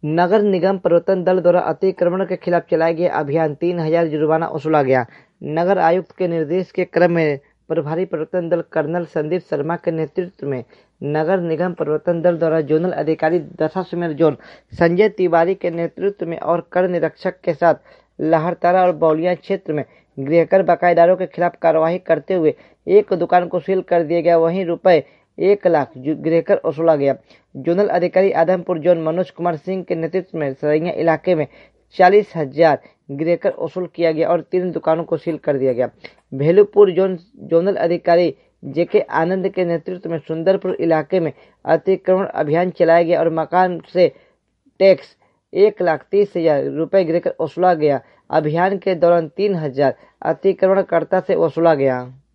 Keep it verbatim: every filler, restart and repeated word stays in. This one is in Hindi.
नगर निगम प्रवर्तन दल द्वारा अतिक्रमण के खिलाफ चलाए गए अभियान तीन हजार जुर्माना वसूला गया। नगर आयुक्त के निर्देश के क्रम में प्रभारी प्रवर्तन दल कर्नल संदीप शर्मा के नेतृत्व में नगर निगम प्रवर्तन दल द्वारा जोनल अधिकारी दशाश्वमेध जोन संजय तिवारी के नेतृत्व में और कर निरीक्षक के साथ लहरतारा और बौलिया क्षेत्र में गृहकर बकायेदारों के खिलाफ कार्रवाई करते हुए एक दुकान को सील कर दिया गया। वहीं रुपए एक लाख गृहकर वसूला गया। जोनल अधिकारी आदमपुर जोन मनोज कुमार सिंह के नेतृत्व में सरैया इलाके में चालीस हजार गृहकर वसूल किया गया और तीन दुकानों को सील कर दिया गया। भेलूपुर जोन जोनल अधिकारी जेके आनंद के नेतृत्व में सुंदरपुर इलाके में अतिक्रमण अभियान चलाया गया और मकान से टैक्स एक लाख तीस हजार रुपये गृहकर वसूला गया। अभियान के दौरान तीन हजार अतिक्रमणकर्ता से वसूला गया।